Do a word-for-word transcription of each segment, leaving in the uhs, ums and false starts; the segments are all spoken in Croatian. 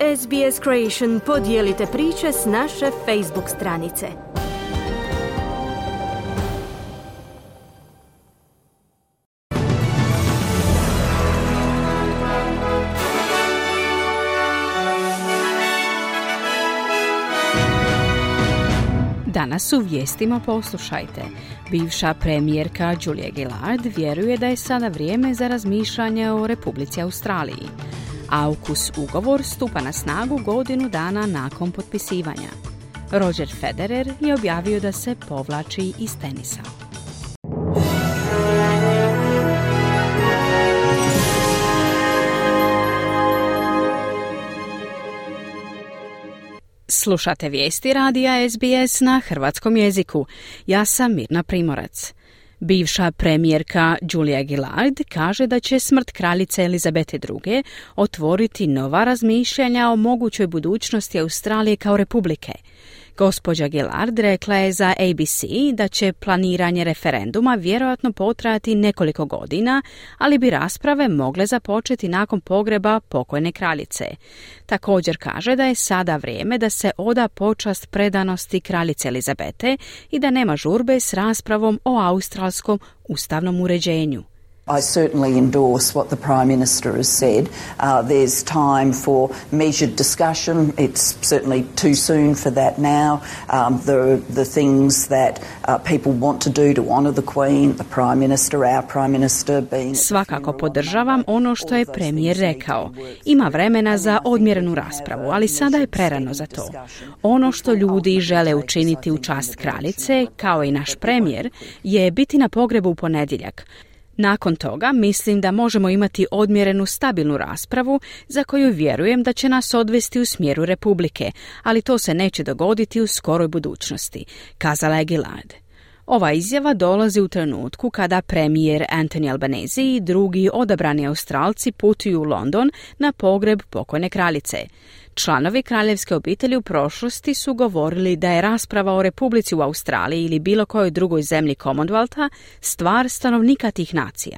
S B S Creation podijelite priče s naše Facebook stranice. Danas u vijestima poslušajte. Bivša premijerka Julia Gillard vjeruje da je sada vrijeme za razmišljanje o Republici Australiji. AUKUS ugovor stupa na snagu godinu dana nakon potpisivanja. Roger Federer je objavio da se povlači iz tenisa. Slušate vijesti radija S B S na hrvatskom jeziku. Ja sam Mirna Primorac. Bivša premijerka Julia Gillard kaže da će smrt kraljice Elizabete druge. otvoriti nova razmišljanja o mogućoj budućnosti Australije kao republike. Gospođa Gillard rekla je za A B C da će planiranje referenduma vjerojatno potrajati nekoliko godina, ali bi rasprave mogle započeti nakon pogreba pokojne kraljice. Također kaže da je sada vrijeme da se oda počast predanosti kraljice Elizabete i da nema žurbe s raspravom o australskom ustavnom uređenju. I certainly endorse what the Prime Minister has said. Uh, there's time for measured discussion. It's certainly too soon for that now. Um, the, the things that uh, people want to do to honour the Queen, the Prime Minister, our Prime Minister being... Svakako podržavam ono što je premijer rekao. Ima vremena za odmjerenu raspravu, ali sada je prerano za to. Ono što ljudi žele učiniti u čast kraljice, kao i naš premijer, je biti na pogrebu u ponedjeljak. Nakon toga mislim da možemo imati odmjerenu stabilnu raspravu za koju vjerujem da će nas odvesti u smjeru republike, ali to se neće dogoditi u skoroj budućnosti, kazala je Gillard. Ova izjava dolazi u trenutku kada premijer Anthony Albanese i drugi odabrani Australci putuju u London na pogreb pokojne kraljice. Članovi kraljevske obitelji u prošlosti su govorili da je rasprava o republici u Australiji ili bilo kojoj drugoj zemlji Commonwealtha stvar stanovnika tih nacija.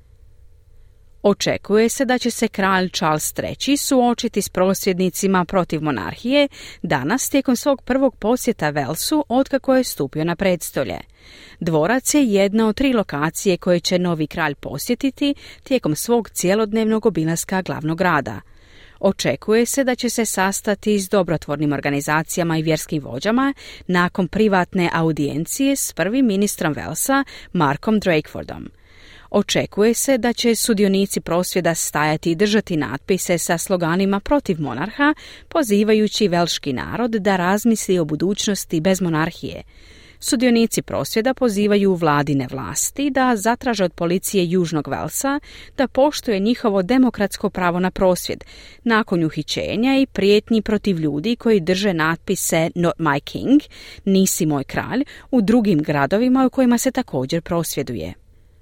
Očekuje se da će se kralj Charles treći suočiti s prosvjednicima protiv monarhije danas tijekom svog prvog posjeta Walesu otkako je stupio na predstolje. Dvorac je jedna od tri lokacije koje će novi kralj posjetiti tijekom svog cjelodnevnog obilaska glavnog grada. Očekuje se da će se sastati s dobrotvornim organizacijama i vjerskim vođama nakon privatne audijencije s prvim ministrom Walesa, Markom Drakefordom. Očekuje se da će sudionici prosvjeda stajati i držati natpise sa sloganima protiv monarha, pozivajući velški narod da razmisli o budućnosti bez monarhije. Sudionici prosvjeda pozivaju vladine vlasti da zatraže od policije Južnog Walesa da poštuje njihovo demokratsko pravo na prosvjed, nakon uhićenja i prijetnji protiv ljudi koji drže natpise Not my king, nisi moj kralj, u drugim gradovima u kojima se također prosvjeduje.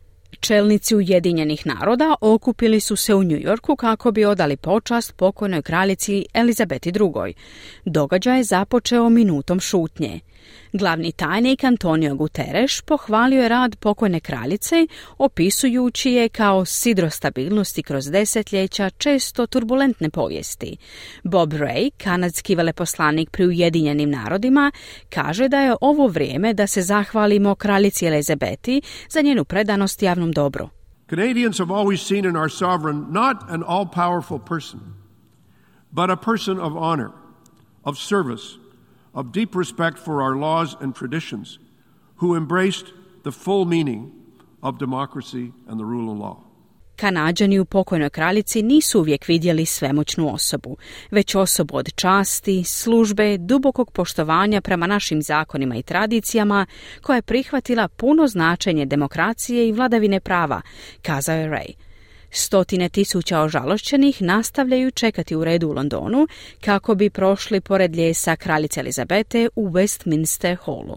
Čelnici Ujedinjenih naroda okupili su se u New Yorku kako bi odali počast pokojnoj kraljici Elizabeti drugoj. Događaj je započeo minutom šutnje. Glavni tajnik Antonio Guterres pohvalio je rad pokojne kraljice, opisujući je kao sidro stabilnosti kroz desetljeća često turbulentne povijesti. Bob Ray, kanadski veleposlanik pri Ujedinjenim narodima, kaže da je ovo vrijeme da se zahvalimo kraljici Elizabeti za njenu predanost javnom dobru. Canadians have always seen in our sovereign not an all-powerful person, but a person of honor, of service, of deep respect for our laws and traditions, who embraced the full meaning of democracy and the rule of law. Kanađani u pokojnoj kraljici nisu uvijek vidjeli svemoćnu osobu, već osobu od časti, službe, dubokog poštovanja prema našim zakonima i tradicijama, koja je prihvatila puno značenje demokracije i vladavine prava, kazao je Ray. Stotine tisuća ožalošćenih nastavljaju čekati u redu u Londonu kako bi prošli pored ljesa kraljice Elizabete u Westminster Hallu.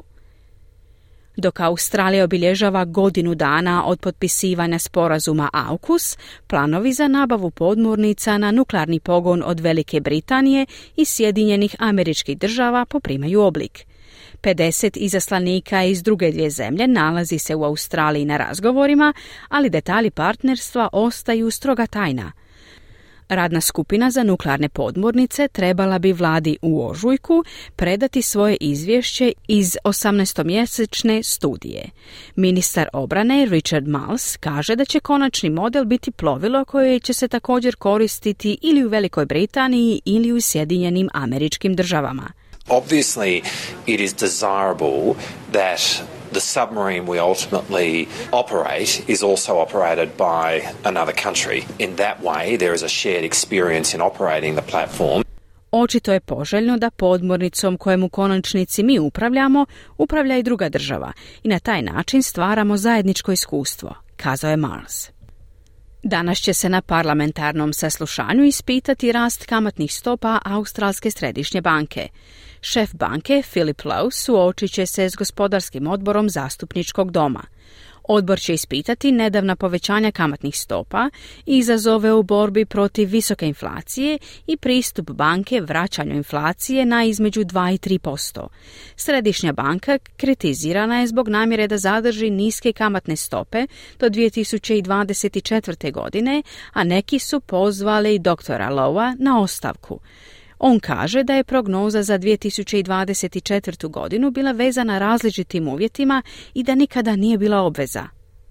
Dok Australija obilježava godinu dana od potpisivanja sporazuma AUKUS, planovi za nabavu podmornica na nuklearni pogon od Velike Britanije i Sjedinjenih Američkih Država poprimaju oblik. pedeset izaslanika iz druge dvije zemlje nalazi se u Australiji na razgovorima, ali detalji partnerstva ostaju stroga tajna. Radna skupina za nuklearne podmornice trebala bi vladi u ožujku predati svoje izvješće iz osamnaestomjesečne studije. Ministar obrane Richard Marles kaže da će konačni model biti plovilo koje će se također koristiti ili u Velikoj Britaniji ili u Sjedinjenim Američkim Državama. Obviously, it is desirable that the submarine we ultimately operate is also operated by another country. In that way, there is a shared experience in operating the platform. Očito je poželjno da podmornicom kojem u konačnici mi upravljamo, upravlja i druga država i na taj način stvaramo zajedničko iskustvo, kazao je Marles. Danas će se na parlamentarnom saslušanju ispitati rast kamatnih stopa Australske središnje banke. Šef banke, Philip Lowe, suočit će se s gospodarskim odborom zastupničkog doma. Odbor će ispitati nedavna povećanja kamatnih stopa i izazove u borbi protiv visoke inflacije i pristup banke vraćanju inflacije na između dva i tri posto. Središnja banka kritizirana je zbog namjere da zadrži niske kamatne stope do dvije tisuće dvadeset četvrte. godine, a neki su pozvali doktora Lowa na ostavku. On kaže da je prognoza za dvije tisuće dvadeset četvrtu. godinu bila vezana različitim uvjetima i da nikada nije bila obveza.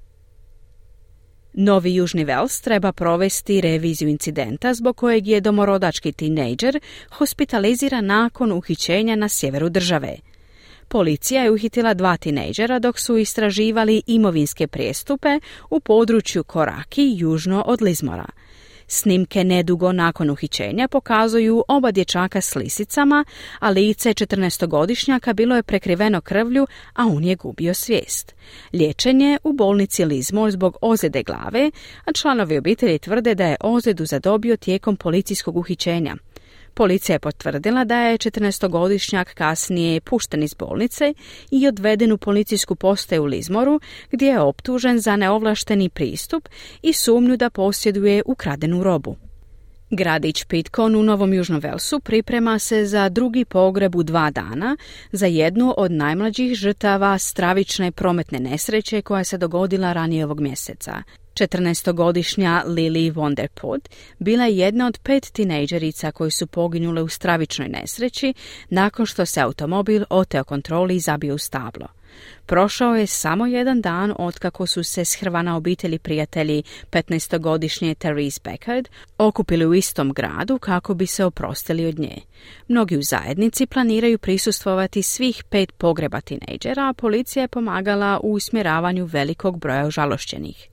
Novi Južni Vels treba provesti reviziju incidenta zbog kojeg je domorodački tinejdžer hospitaliziran nakon uhićenja na sjeveru države. Policija je uhitila dva tinejdžera dok su istraživali imovinske prijestupe u području Koraki južno od Lismora. Snimke nedugo nakon uhićenja pokazuju oba dječaka s lisicama, a lice četrnaestogodišnjaka bilo je prekriveno krvlju, a on je gubio svijest. Liječenje u bolnici Lismore zbog ozljede glave, a članovi obitelji tvrde da je ozljedu zadobio tijekom policijskog uhićenja. Policija je potvrdila da je četrnaestogodišnjak kasnije pušten iz bolnice i odveden u policijsku postaju u Lismoru, gdje je optužen za neovlašteni pristup i sumnju da posjeduje ukradenu robu. Gradić Pitcairn u Novom Južnom Velsu priprema se za drugi pogreb u dva dana za jednu od najmlađih žrtava stravične prometne nesreće koja se dogodila ranije ovog mjeseca. četrnaestogodišnja Lily Vanderpoort bila je jedna od pet tinejdžerica koji su poginule u stravičnoj nesreći nakon što se automobil oteo kontroli i zabio u stablo. Prošao je samo jedan dan otkako su se shrvana obitelji prijatelji petnaestogodišnje Therese Beckard okupili u istom gradu kako bi se oprostili od nje. Mnogi u zajednici planiraju prisustvovati svih pet pogreba tinejdžera, a policija je pomagala u usmjeravanju velikog broja žalošćenih.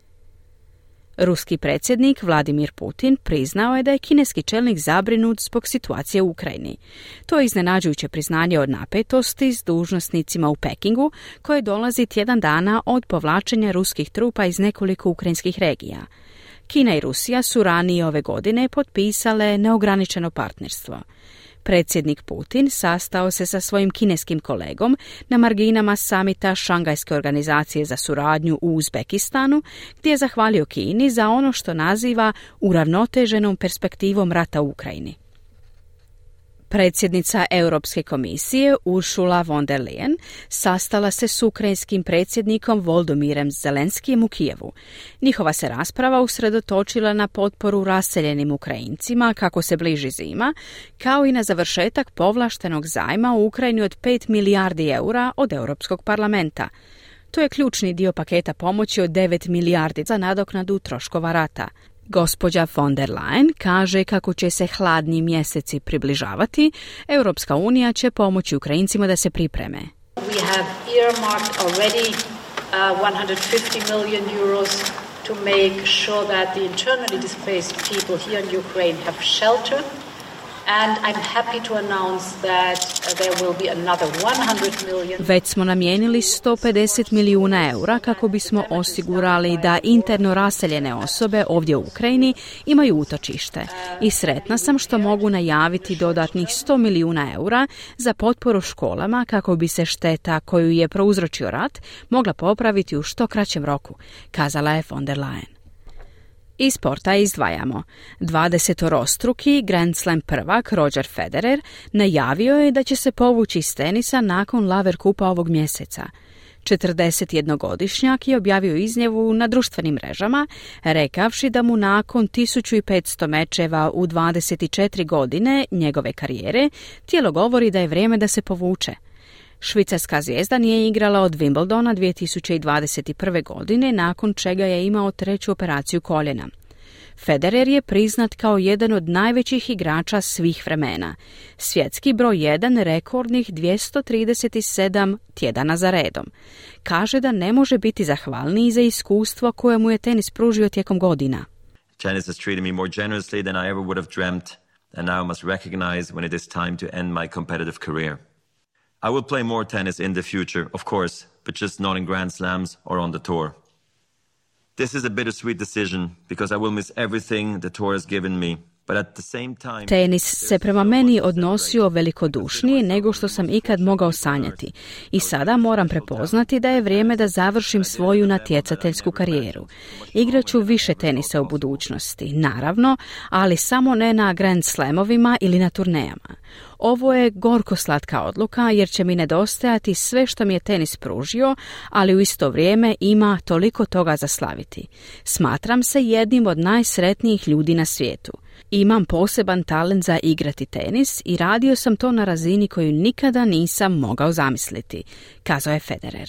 Ruski predsjednik Vladimir Putin priznao je da je kineski čelnik zabrinut zbog situacije u Ukrajini. To je iznenađujuće priznanje od napetosti s dužnosnicima u Pekingu, koje dolazi tjedan dana od povlačenja ruskih trupa iz nekoliko ukrajinskih regija. Kina i Rusija su ranije ove godine potpisale neograničeno partnerstvo. Predsjednik Putin sastao se sa svojim kineskim kolegom na marginama samita Šangajske organizacije za suradnju u Uzbekistanu, gdje je zahvalio Kini za ono što naziva uravnoteženom perspektivom rata u Ukrajini. Predsjednica Europske komisije Ursula von der Leyen sastala se s ukrajinskim predsjednikom Volodymyrem Zelenskijem u Kijevu. Njihova se rasprava usredotočila na potporu raseljenim Ukrajincima kako se bliži zima, kao i na završetak povlaštenog zajma u Ukrajini od pet milijardi eura od Europskog parlamenta. To je ključni dio paketa pomoći od devet milijardi za nadoknadu troškova rata. Gospođa von der Leyen kaže kako će se hladni mjeseci približavati, Europska unija će pomoći Ukrajincima da se pripreme. We have earmarked already uh, one hundred fifty million euros to make sure that the internally displaced people here in Ukraine have shelter. And I'm happy to announce that uh, there will be another one hundred million. Već smo namijenili sto pedeset milijuna eura kako bismo osigurali da interno raseljene osobe ovdje u Ukrajini imaju utočište. I sretna sam što mogu najaviti dodatnih sto milijuna eura za potporu školama kako bi se šteta koju je prouzročio rat mogla popraviti u što kraćem roku, kazala je von der Leyen. Iz sporta izdvajamo. dvadesetorostruki Grand Slam prvak Roger Federer najavio je da će se povući iz tenisa nakon Laver Kupa ovog mjeseca. četrdesetjednogodišnjak je objavio izjavu na društvenim mrežama, rekavši da mu nakon tisuću petsto mečeva u dvadeset četiri godine njegove karijere tijelo govori da je vrijeme da se povuče. Švicarska zvijezda nije igrala od Wimbledona dvije tisuće dvadeset prve. godine, nakon čega je imao treću operaciju koljena. Federer je priznat kao jedan od najvećih igrača svih vremena. Svjetski broj jedan rekordnih dvjesto trideset sedam tjedana za redom. Kaže da ne može biti zahvalniji za iskustvo koje mu je tenis pružio tijekom godina. Tennis has treated me more generously than I ever would have dreamt, and now I must recognize when it is time to end my competitive career. I will play more tennis in the future, of course, but just not in Grand Slams or on the tour. This is a bittersweet decision because I will miss everything the tour has given me. But at the same time, tenis se prema meni odnosio velikodušnije nego što sam ikad mogao sanjati. I sada moram prepoznati da je vrijeme da završim svoju natjecateljsku karijeru. Igraću više tenisa u budućnosti, naravno, ali samo ne na Grand Slamovima ili na turnejama. Ovo je gorko slatka odluka jer će mi nedostajati sve što mi je tenis pružio, ali u isto vrijeme ima toliko toga za slaviti. Smatram se jednim od najsretnijih ljudi na svijetu. Imam poseban talent za igrati tenis i radio sam to na razini koju nikada nisam mogao zamisliti, kazao je Federer.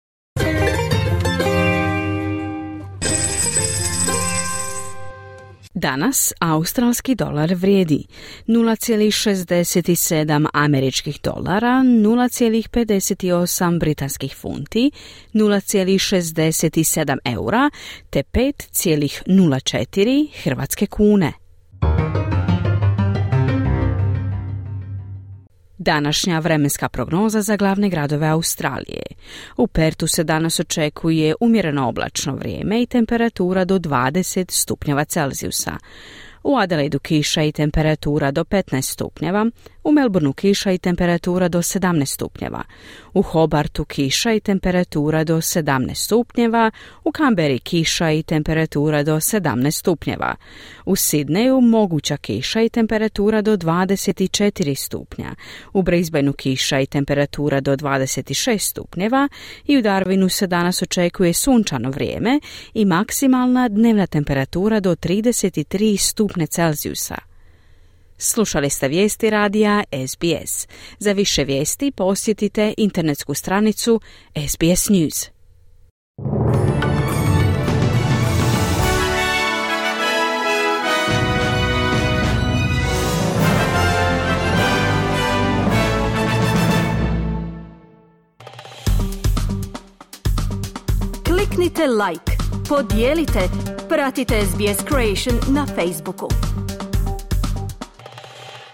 Danas australski dolar vrijedi nula zarez šezdeset sedam američkih dolara, nula zarez pedeset osam britanskih funti, nula zarez šezdeset sedam eura te pet zarez nula četiri hrvatske kune. Današnja vremenska prognoza za glavne gradove Australije. U Pertu se danas očekuje umjereno oblačno vrijeme i temperatura do dvadeset stupnjeva Celzijusa. U Adelaidu kiša i temperatura do petnaest stupnjeva, u Melbourneu kiša i temperatura do sedamnaest stupnjeva, u Hobartu kiša i temperatura do sedamnaest stupnjeva, u Canberri kiša i temperatura do sedamnaest stupnjeva, u Sidneju moguća kiša i temperatura do dvadeset četiri stupnja, u Brisbaneu kiša i temperatura do dvadeset šest stupnjeva i u Darwinu se danas očekuje sunčano vrijeme i maksimalna dnevna temperatura do trideset tri stupnja Celzijusa. Slušali ste vijesti radija S B S. Za više vijesti posjetite internetsku stranicu S B S News. Kliknite like, podijelite, pratite S B S Creation na Facebooku.